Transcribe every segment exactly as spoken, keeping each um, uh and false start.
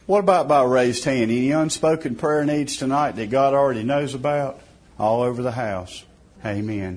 What about by raised hand? Any unspoken prayer needs tonight that God already knows about? All over the house. Amen.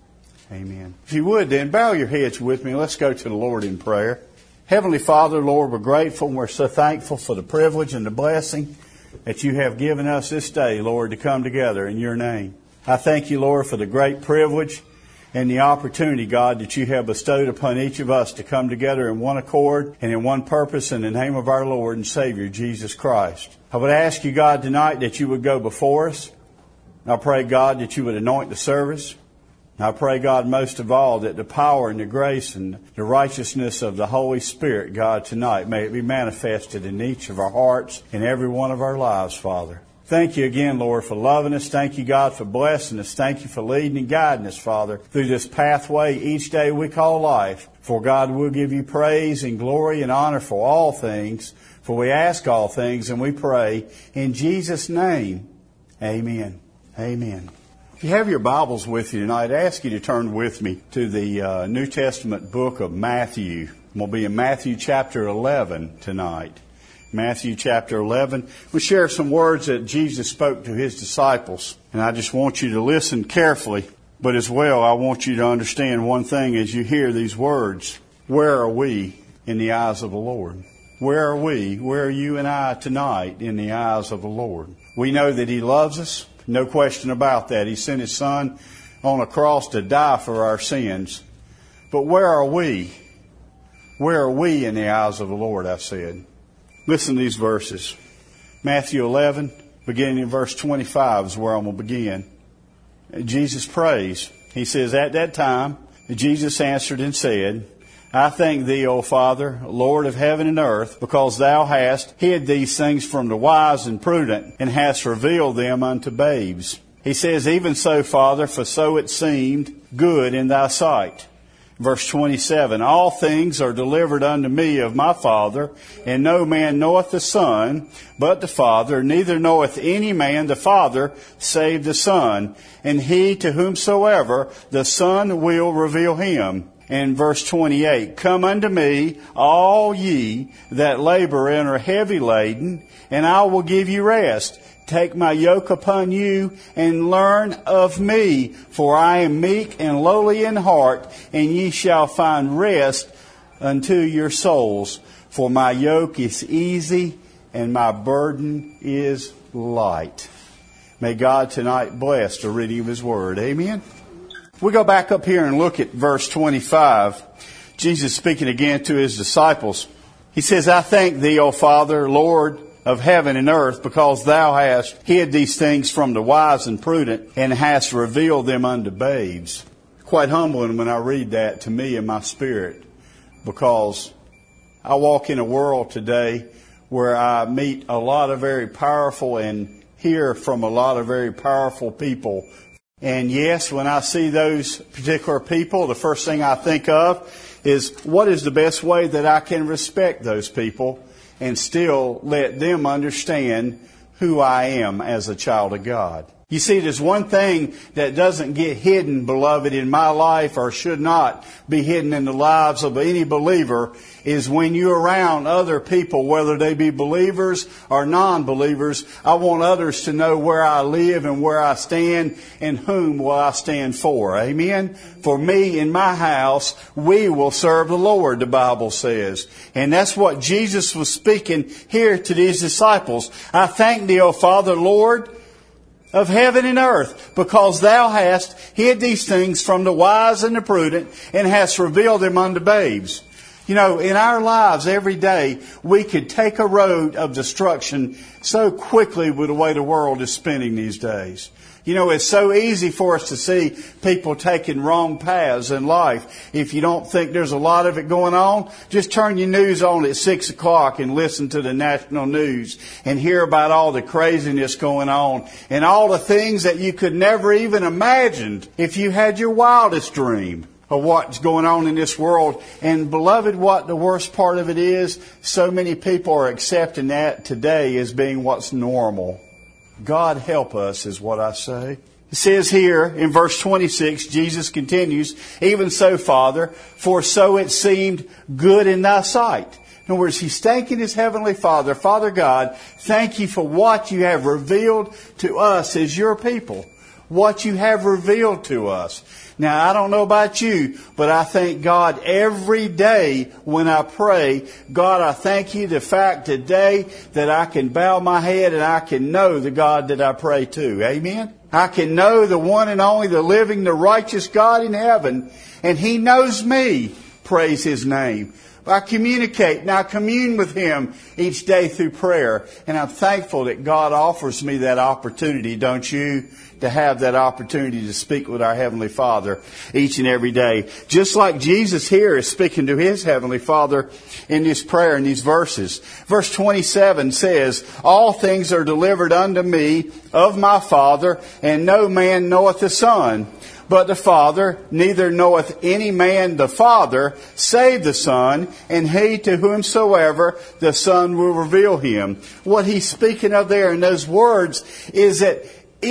Amen. If you would then, bow your heads with me. Let's go to the Lord in prayer. Heavenly Father, Lord, we're grateful and we're so thankful for the privilege and the blessing that you have given us this day, Lord, to come together in your name. I thank you, Lord, for the great privilege and the opportunity, God, that you have bestowed upon each of us to come together in one accord and in one purpose in the name of our Lord and Savior, Jesus Christ. I would ask you, God, tonight that you would go before us. I pray, God, that you would anoint the service. I pray, God, most of all, that the power and the grace and the righteousness of the Holy Spirit, God, tonight, may it be manifested in each of our hearts and every one of our lives, Father. Thank you again, Lord, for loving us. Thank you, God, for blessing us. Thank you for leading and guiding us, Father, through this pathway each day we call life. For, God, we'll give you praise and glory and honor for all things. For we ask all things and we pray in Jesus' name. Amen. Amen. If you have your Bibles with you tonight, I ask you to turn with me to the uh, New Testament book of Matthew. We'll be in Matthew chapter eleven tonight. Matthew chapter eleven. We share some words that Jesus spoke to his disciples. And I just want you to listen carefully. But as well, I want you to understand one thing as you hear these words. Where are we in the eyes of the Lord? Where are we? Where are you and I tonight in the eyes of the Lord? We know that he loves us. No question about that. He sent his Son on a cross to die for our sins. But where are we? Where are we in the eyes of the Lord, I said. Listen to these verses. Matthew eleven, beginning in verse twenty-five is where I'm going to begin. Jesus prays. He says, at that time, Jesus answered and said, I thank thee, O Father, Lord of heaven and earth, because thou hast hid these things from the wise and prudent, and hast revealed them unto babes. He says, even so, Father, for so it seemed good in thy sight. Verse twenty-seven, all things are delivered unto me of my Father, and no man knoweth the Son, but the Father, neither knoweth any man the Father, save the Son, and he to whomsoever the Son will reveal him. And verse twenty-eight, come unto me, all ye that labor and are heavy laden, and I will give you rest. Take my yoke upon you and learn of me, for I am meek and lowly in heart, and ye shall find rest unto your souls. For my yoke is easy and my burden is light. May God tonight bless the reading of his word. Amen. We go back up here and look at verse twenty-five. Jesus speaking again to his disciples. He says, I thank thee, O Father, Lord of heaven and earth, because thou hast hid these things from the wise and prudent, and hast revealed them unto babes. Quite humbling when I read that to me in my spirit, because I walk in a world today where I meet a lot of very powerful and hear from a lot of very powerful people. And yes, when I see those particular people, the first thing I think of is what is the best way that I can respect those people and still let them understand who I am as a child of God. You see, there's one thing that doesn't get hidden, beloved, in my life, or should not be hidden in the lives of any believer, is when you're around other people, whether they be believers or non-believers. I want others to know where I live and where I stand and whom will I stand for. Amen? For me and my house, we will serve the Lord, the Bible says. And that's what Jesus was speaking here to these disciples. I thank thee, O Father, Lord of heaven and earth, because thou hast hid these things from the wise and the prudent, and hast revealed them unto babes. You know, in our lives every day, we could take a road of destruction so quickly with the way the world is spinning these days. You know, it's so easy for us to see people taking wrong paths in life. If you don't think there's a lot of it going on, just turn your news on at six o'clock and listen to the national news and hear about all the craziness going on and all the things that you could never even imagine if you had your wildest dream of what's going on in this world. And beloved, what the worst part of it is, so many people are accepting that today as being what's normal. God help us is what I say. It says here in verse twenty-six, Jesus continues, even so, Father, for so it seemed good in thy sight. In other words, he's thanking his Heavenly Father, Father God, thank you for what you have revealed to us as your people. What you have revealed to us. Now, I don't know about you, but I thank God every day when I pray. God, I thank you the fact today that I can bow my head and I can know the God that I pray to. Amen? I can know the one and only, the living, the righteous God in heaven, and He knows me. Praise His name. I communicate and I commune with Him each day through prayer. And I'm thankful that God offers me that opportunity, don't you? To have that opportunity to speak with our Heavenly Father each and every day. Just like Jesus here is speaking to His Heavenly Father in this prayer, in these verses. Verse twenty-seven says, all things are delivered unto me of my Father, and no man knoweth the Son, but the Father, neither knoweth any man the Father, save the Son, and he to whomsoever the Son will reveal Him. What he's speaking of there in those words is that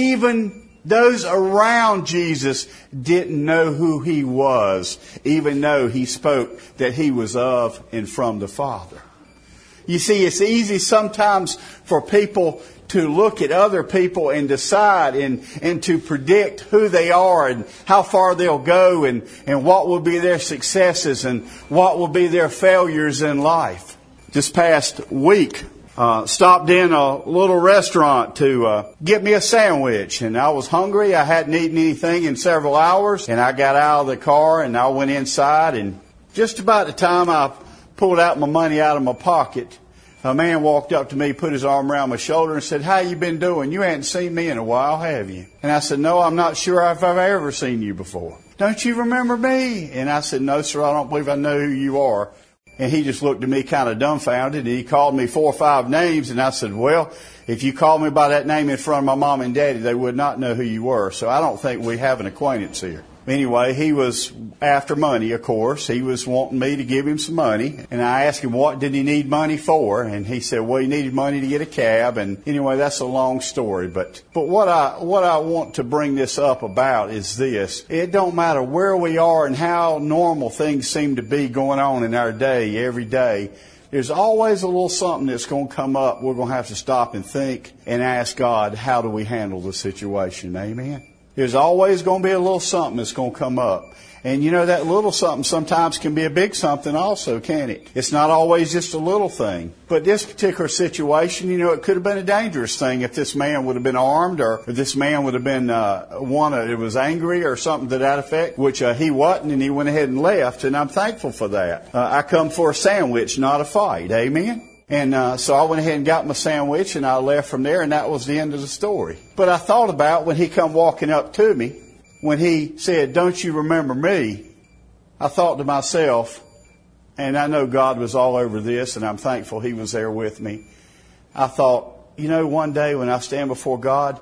even those around Jesus didn't know who He was, even though He spoke that He was of and from the Father. You see, it's easy sometimes for people to look at other people and decide and, and to predict who they are and how far they'll go and, and what will be their successes and what will be their failures in life. This past week, Uh, stopped in a little restaurant to uh, get me a sandwich. And I was hungry. I hadn't eaten anything in several hours. And I got out of the car and I went inside. And just about the time I pulled out my money out of my pocket, a man walked up to me, put his arm around my shoulder and said, how you been doing? You hadn't seen me in a while, have you? And I said, no, I'm not sure if I've ever seen you before. Don't you remember me? And I said, no, sir, I don't believe I know who you are. And he just looked at me kind of dumbfounded, and he called me four or five names, and I said, well, if you called me by that name in front of my mom and daddy, they would not know who you were. So I don't think we have an acquaintance here. Anyway, he was after money, of course. He was wanting me to give him some money. And I asked him, what did he need money for? And he said, well, he needed money to get a cab. And anyway, that's a long story. But, but what I, what I want to bring this up about is this. It don't matter where we are and how normal things seem to be going on in our day, every day. There's always a little something that's going to come up. We're going to have to stop and think and ask God, how do we handle the situation? Amen. There's always going to be a little something that's going to come up. And you know, that little something sometimes can be a big something also, can't it? It's not always just a little thing. But this particular situation, you know, it could have been a dangerous thing if this man would have been armed, or if this man would have been uh, one that was angry or something to that effect, which uh, he wasn't, and he went ahead and left, and I'm thankful for that. Uh, I come for a sandwich, not a fight. Amen? And uh, so I went ahead and got my sandwich, and I left from there, and that was the end of the story. But I thought about when he come walking up to me, when he said, don't you remember me? I thought to myself, and I know God was all over this, and I'm thankful He was there with me. I thought, you know, one day when I stand before God,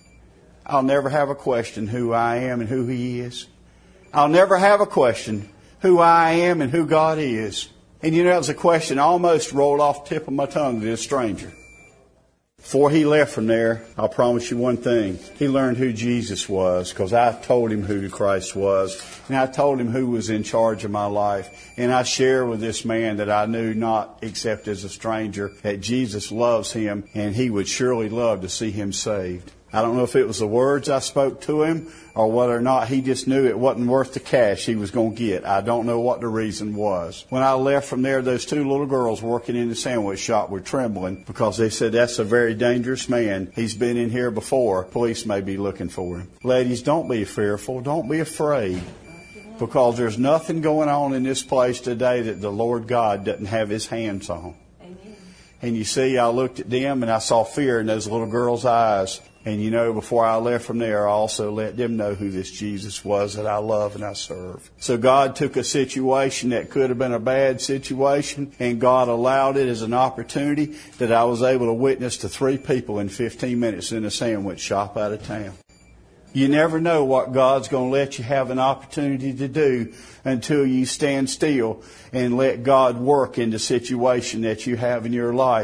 I'll never have a question who I am and who He is. I'll never have a question who I am and who God is. And you know, it was a question almost rolled off the tip of my tongue to this stranger. Before he left from there, I'll promise you one thing. He learned who Jesus was, because I told him who Christ was. And I told him who was in charge of my life. And I shared with this man that I knew not except as a stranger that Jesus loves him, and he would surely love to see him saved. I don't know if it was the words I spoke to him or whether or not he just knew it wasn't worth the cash he was going to get. I don't know what the reason was. When I left from there, those two little girls working in the sandwich shop were trembling because they said, that's a very dangerous man. He's been in here before. Police may be looking for him. Ladies, don't be fearful. Don't be afraid, because there's nothing going on in this place today that the Lord God doesn't have His hands on. Amen. And you see, I looked at them and I saw fear in those little girls' eyes. And you know, before I left from there, I also let them know who this Jesus was that I love and I serve. So God took a situation that could have been a bad situation, and God allowed it as an opportunity that I was able to witness to three people in fifteen minutes in a sandwich shop out of town. You never know what God's going to let you have an opportunity to do until you stand still and let God work in the situation that you have in your life.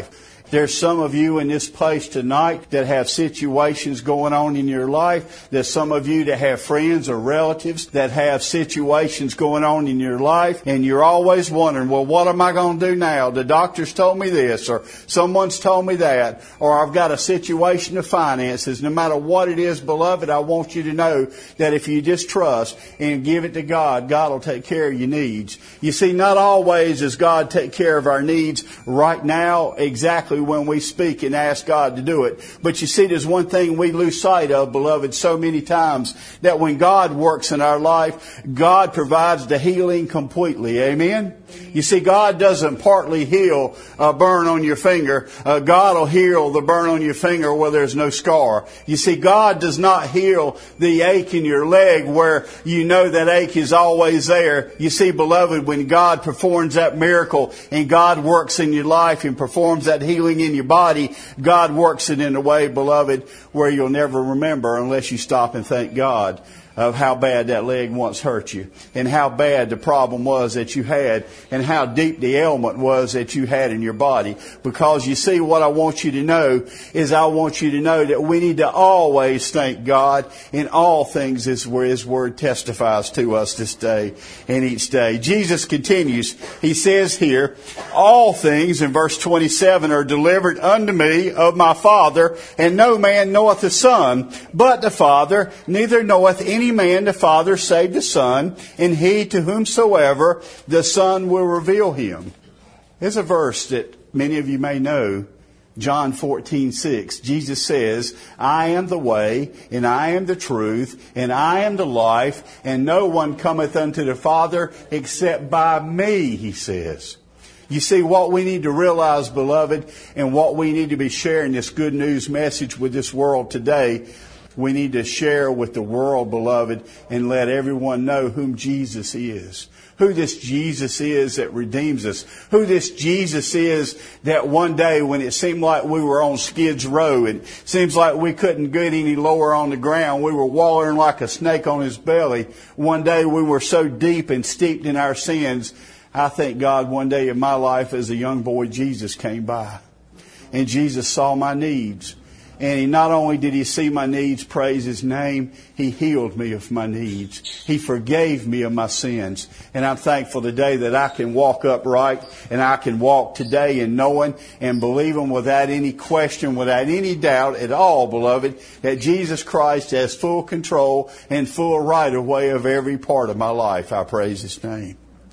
There's some of you in this place tonight that have situations going on in your life. There's some of you that have friends or relatives that have situations going on in your life. And you're always wondering, well, what am I going to do now? The doctor's told me this, or someone's told me that, or I've got a situation of finances. No matter what it is, beloved, I want you to know that if you just trust and give it to God, God will take care of your needs. You see, not always does God take care of our needs right now, exactly when we speak and ask God to do it. But you see, there's one thing we lose sight of, beloved, so many times, that when God works in our life, God provides the healing completely. Amen? You see, God doesn't partly heal a burn on your finger. Uh, God will heal the burn on your finger where there's no scar. You see, God does not heal the ache in your leg where you know that ache is always there. You see, beloved, when God performs that miracle and God works in your life and performs that healing in your body, God works it in a way, beloved, where you'll never remember unless you stop and thank God of how bad that leg once hurt you, and how bad the problem was that you had, and how deep the ailment was that you had in your body. Because you see, what I want you to know is I want you to know that we need to always thank God in all things, as His Word testifies to us this day and each day. Jesus continues. He says here, all things, in verse twenty-seven, are delivered unto me of my Father, and no man knoweth the Son, but the Father, neither knoweth any man the Father save the Son, and he to whomsoever the Son will reveal him. There's a verse that many of you may know, John fourteen six. Jesus says, I am the way, and I am the truth, and I am the life, and no one cometh unto the Father except by me, He says. You see, what we need to realize, beloved, and what we need to be sharing this good news message with this world today, we need to share with the world, beloved, and let everyone know whom Jesus is. Who this Jesus is that redeems us. Who this Jesus is that one day when it seemed like we were on Skid's Row and it seems like we couldn't get any lower on the ground, we were wallowing like a snake on His belly. One day we were so deep and steeped in our sins. I thank God one day in my life as a young boy, Jesus came by. And Jesus saw my needs. And He not only did He see my needs, praise His name, He healed me of my needs. He forgave me of my sins. And I'm thankful today that I can walk upright, and I can walk today in knowing and believing without any question, without any doubt at all, beloved, that Jesus Christ has full control and full right of way of every part of my life. I praise His name.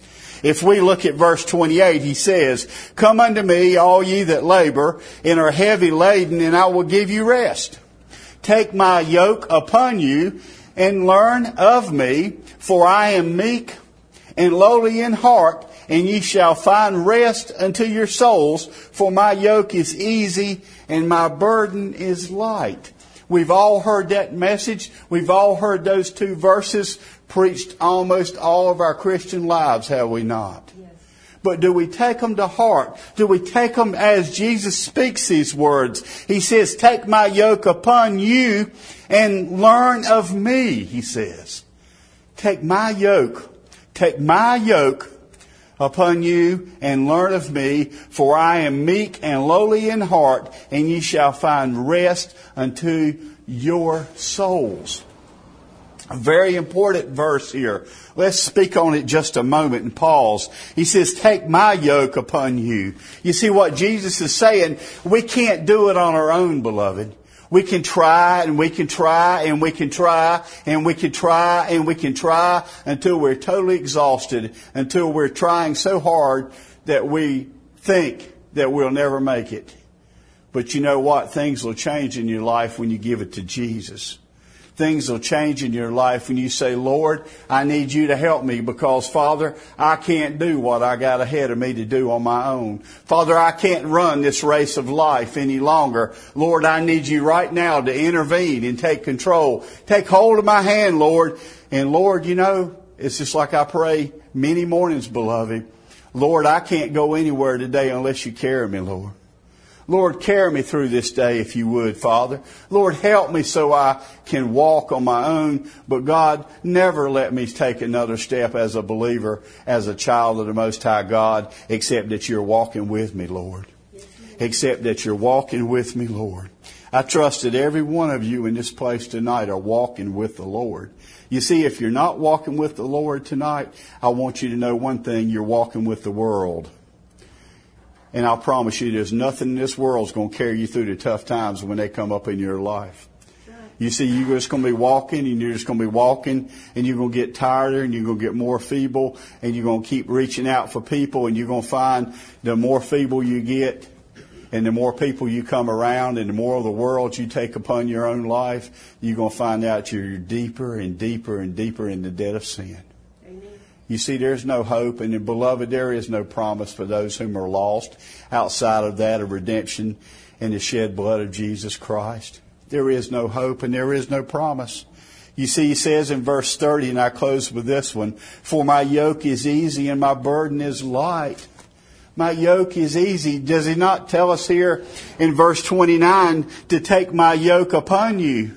If we look at verse twenty-eight, He says, come unto me, all ye that labor and are heavy laden, and I will give you rest. Take my yoke upon you and learn of me, for I am meek and lowly in heart, and ye shall find rest unto your souls, for my yoke is easy and my burden is light. We've all heard that message. We've all heard those two verses preached almost all of our Christian lives, have we not? Yes. But do we take them to heart? Do we take them as Jesus speaks these words? He says, take my yoke upon you and learn of me, He says. Take my yoke, take my yoke upon you and learn of me, for I am meek and lowly in heart, and ye shall find rest unto your souls. A very important verse here. Let's speak on it just a moment and pause. He says, take my yoke upon you. You see what Jesus is saying? We can't do it on our own, beloved. We can try and we can try and we can try and we can try and we can try until we're totally exhausted, until we're trying so hard that we think that we'll never make it. But you know what? Things will change in your life when you give it to Jesus. Things will change in your life when you say, Lord, I need you to help me because, Father, I can't do what I got ahead of me to do on my own. Father, I can't run this race of life any longer. Lord, I need you right now to intervene and take control. Take hold of my hand, Lord. And Lord, you know, it's just like I pray many mornings, beloved. Lord, I can't go anywhere today unless you carry me, Lord. Lord, carry me through this day if you would, Father. Lord, help me so I can walk on my own. But God, never let me take another step as a believer, as a child of the Most High God, except that you're walking with me, Lord. except that you're walking with me, Lord. I trust that every one of you in this place tonight are walking with the Lord. You see, if you're not walking with the Lord tonight, I want you to know one thing: you're walking with the world. And I'll promise you, there's nothing in this world that's going to carry you through the tough times when they come up in your life. You see, you're just going to be walking, and you're just going to be walking, and you're going to get tired, and you're going to get more feeble, and you're going to keep reaching out for people, and you're going to find the more feeble you get, and the more people you come around, and the more of the world you take upon your own life, you're going to find out you're deeper and deeper and deeper in the debt of sin. Amen. You see, there's no hope, and beloved, there is no promise for those whom are lost outside of that of redemption and the shed blood of Jesus Christ. There is no hope and there is no promise. You see, he says in verse thirty, and I close with this one, "For my yoke is easy and my burden is light." My yoke is easy. Does he not tell us here in verse twenty-nine to take my yoke upon you?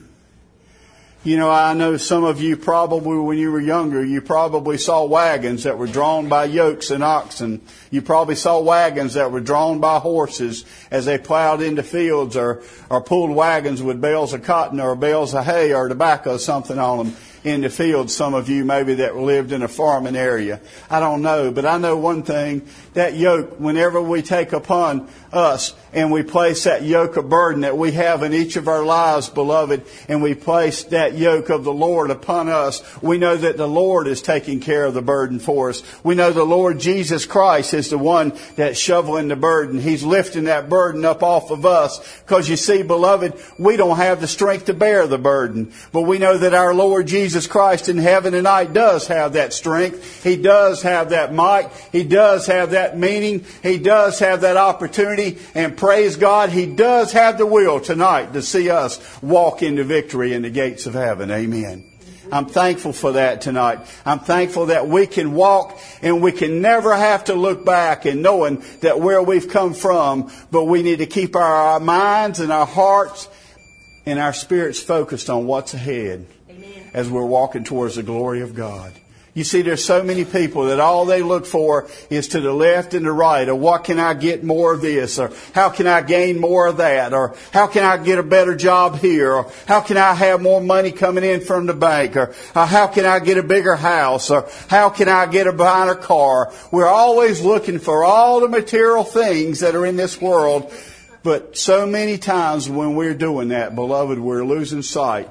You know, I know some of you probably, when you were younger, you probably saw wagons that were drawn by yokes and oxen. You probably saw wagons that were drawn by horses as they plowed into fields, or, or pulled wagons with bales of cotton or bales of hay or tobacco or something on them in the fields. Some of you maybe that lived in a farming area. I don't know, but I know one thing. That yoke, whenever we take upon us and we place that yoke of burden that we have in each of our lives, beloved, and we place that yoke of the Lord upon us, we know that the Lord is taking care of the burden for us. We know the Lord Jesus Christ is the one that's shoveling the burden. He's lifting that burden up off of us. Because you see, beloved, we don't have the strength to bear the burden. But we know that our Lord Jesus Christ in heaven tonight does have that strength. He does have that might. He does have that meaning. He does have that opportunity. And praise God, He does have the will tonight to see us walk into victory in the gates of heaven. Amen. I'm thankful for that tonight. I'm thankful that we can walk and we can never have to look back and knowing that where we've come from, but we need to keep our, our minds and our hearts and our spirits focused on what's ahead. Amen. As we're walking towards the glory of God. You see, there's so many people that all they look for is to the left and the right, or what can I get more of this, or how can I gain more of that, or how can I get a better job here, or how can I have more money coming in from the bank, or, or how can I get a bigger house, or how can I get a better car. We're always looking for all the material things that are in this world, but so many times when we're doing that, beloved, we're losing sight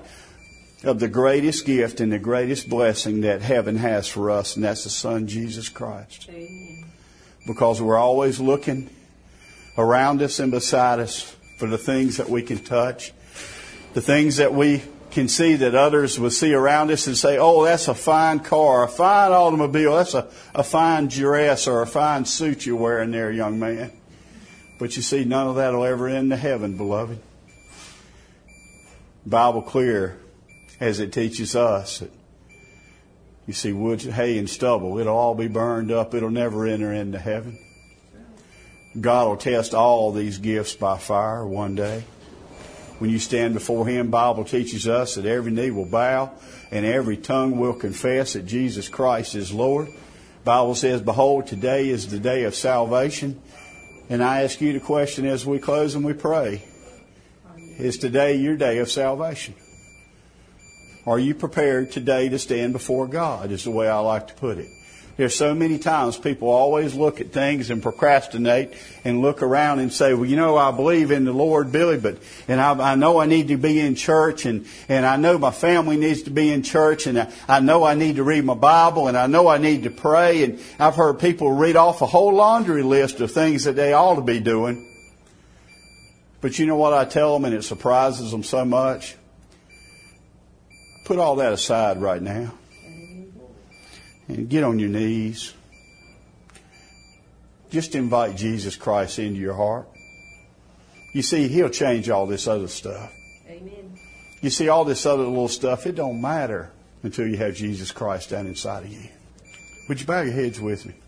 of the greatest gift and the greatest blessing that heaven has for us, and that's the Son, Jesus Christ. Amen. Because we're always looking around us and beside us for the things that we can touch, the things that we can see that others will see around us and say, oh, that's a fine car, a fine automobile, that's a, a fine dress or a fine suit you're wearing there, young man. But you see, none of that will ever end to heaven, beloved. Bible clear as it teaches us that, you see, wood, hay, and stubble, it'll all be burned up. It'll never enter into heaven. God will test all these gifts by fire one day. When you stand before Him, Bible teaches us that every knee will bow and every tongue will confess that Jesus Christ is Lord. Bible says, behold, today is the day of salvation. And I ask you the question as we close and we pray, is today your day of salvation? Are you prepared today to stand before God, is the way I like to put it. There's so many times people always look at things and procrastinate and look around and say, well, you know, I believe in the Lord, Billy, but and I, I know I need to be in church, and, and I know my family needs to be in church, and I, I know I need to read my Bible, and I know I need to pray. And I've heard people read off a whole laundry list of things that they ought to be doing. But you know what I tell them, and it surprises them so much? Put all that aside right now and get on your knees. Just invite Jesus Christ into your heart. You see, He'll change all this other stuff. Amen. You see, all this other little stuff, it don't matter until you have Jesus Christ down inside of you. Would you bow your heads with me?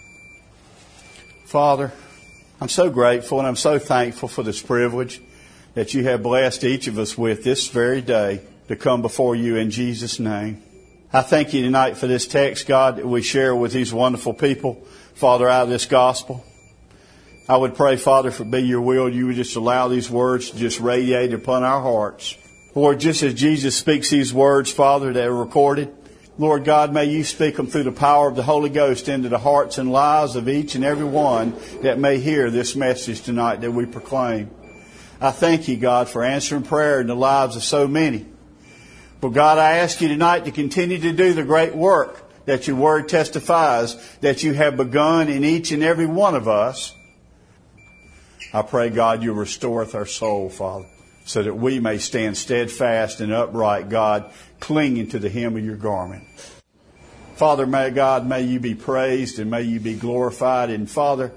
Father, I'm so grateful and I'm so thankful for this privilege that you have blessed each of us with this very day to come before you in Jesus' name. I thank you tonight for this text, God, that we share with these wonderful people, Father, out of this gospel. I would pray, Father, if it be your will, you would just allow these words to just radiate upon our hearts. Lord, just as Jesus speaks these words, Father, that are recorded, Lord God, may you speak them through the power of the Holy Ghost into the hearts and lives of each and every one that may hear this message tonight that we proclaim. I thank you, God, for answering prayer in the lives of so many. But God, I ask you tonight to continue to do the great work that your word testifies that you have begun in each and every one of us. I pray, God, you restoreth our soul, Father, so that we may stand steadfast and upright, God, clinging to the hem of your garment. Father, may God, may you be praised and may you be glorified. And Father,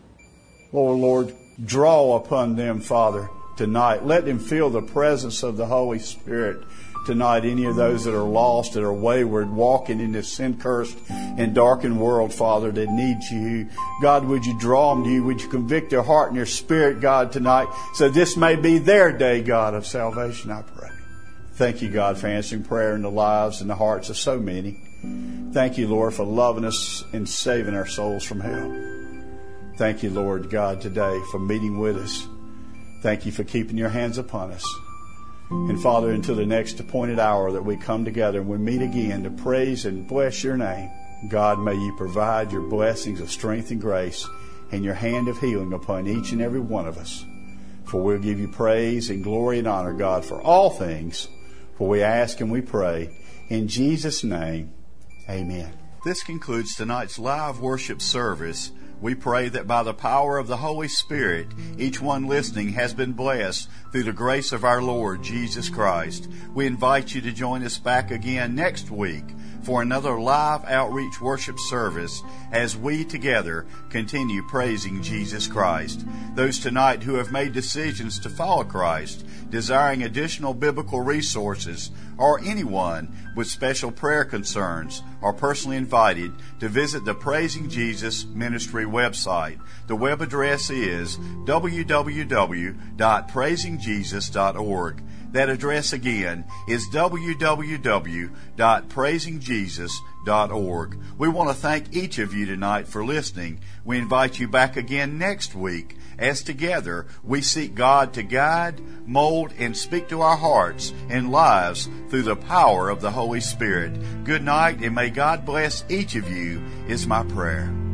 Lord, Lord, draw upon them, Father, tonight. Let them feel the presence of the Holy Spirit tonight. Any of those that are lost, that are wayward, walking in this sin-cursed and darkened world, Father, that needs you. God, would you draw them to you? Would you convict their heart and their spirit, God, tonight, so this may be their day, God, of salvation, I pray. Thank you, God, for answering prayer in the lives and the hearts of so many. Thank you, Lord, for loving us and saving our souls from hell. Thank you, Lord God, today for meeting with us. Thank you for keeping your hands upon us. And Father, until the next appointed hour that we come together and we meet again to praise and bless your name, God, may you provide your blessings of strength and grace and your hand of healing upon each and every one of us. For we'll give you praise and glory and honor, God, for all things. For we ask and we pray in Jesus' name, amen. This concludes tonight's live worship service. We pray that by the power of the Holy Spirit, each one listening has been blessed through the grace of our Lord Jesus Christ. We invite you to join us back again next week for another live outreach worship service as we together continue praising Jesus Christ. Those tonight who have made decisions to follow Christ, desiring additional biblical resources, or anyone with special prayer concerns are personally invited to visit the Praising Jesus Ministry website. The web address is w w w dot praising jesus dot org. That address again is w w w dot praising jesus dot org. We want to thank each of you tonight for listening. We invite you back again next week as together we seek God to guide, mold, and speak to our hearts and lives through the power of the Holy Spirit. Good night, and may God bless each of you is my prayer.